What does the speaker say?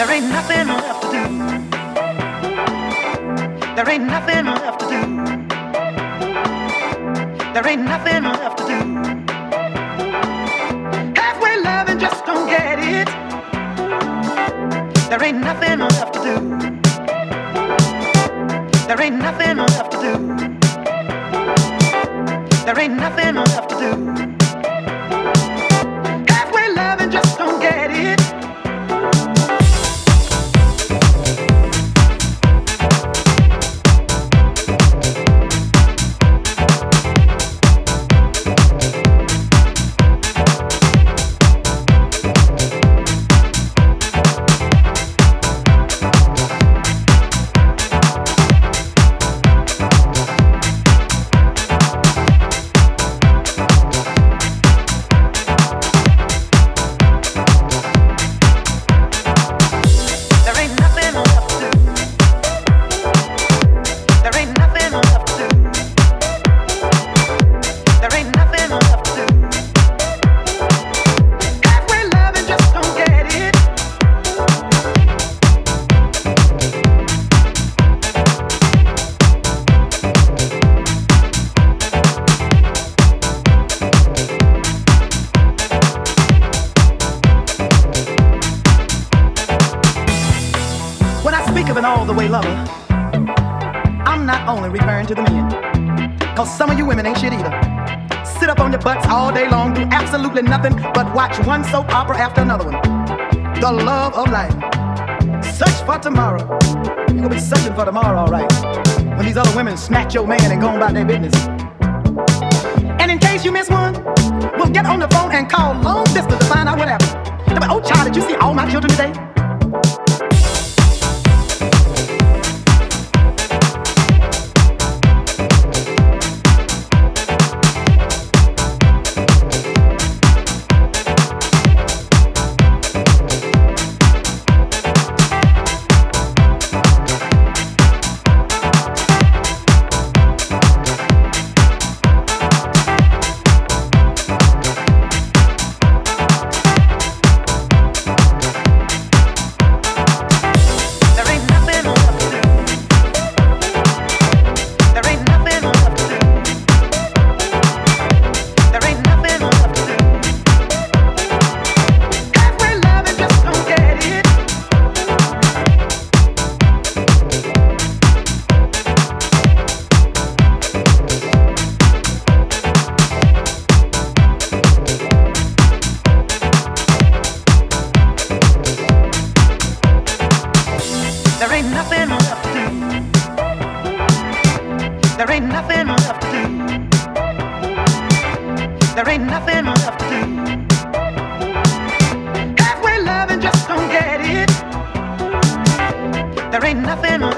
There ain't nothing left to do. There ain't nothing left to do. There ain't nothing left to do. Halfway love and just don't get it. There ain't nothing left to do. There ain't nothing left to do. There ain't nothing left to do. Halfway love and just don't get it. I'm not only referring to the men, cause some of you women ain't shit either. Sit up on your butts all day long, do absolutely nothing but watch one soap opera after another one. The love of life. Search for tomorrow. You're gonna be searching for tomorrow, alright, when these other women snatch your man and go about their business. And in case you miss one, we'll get on the phone and call long distance to find out what happened. They'll be, oh child, did you see all my children today? There ain't nothing left to do. There ain't nothing left to do. There ain't nothing left to do. Halfway love and just don't get it. There ain't nothing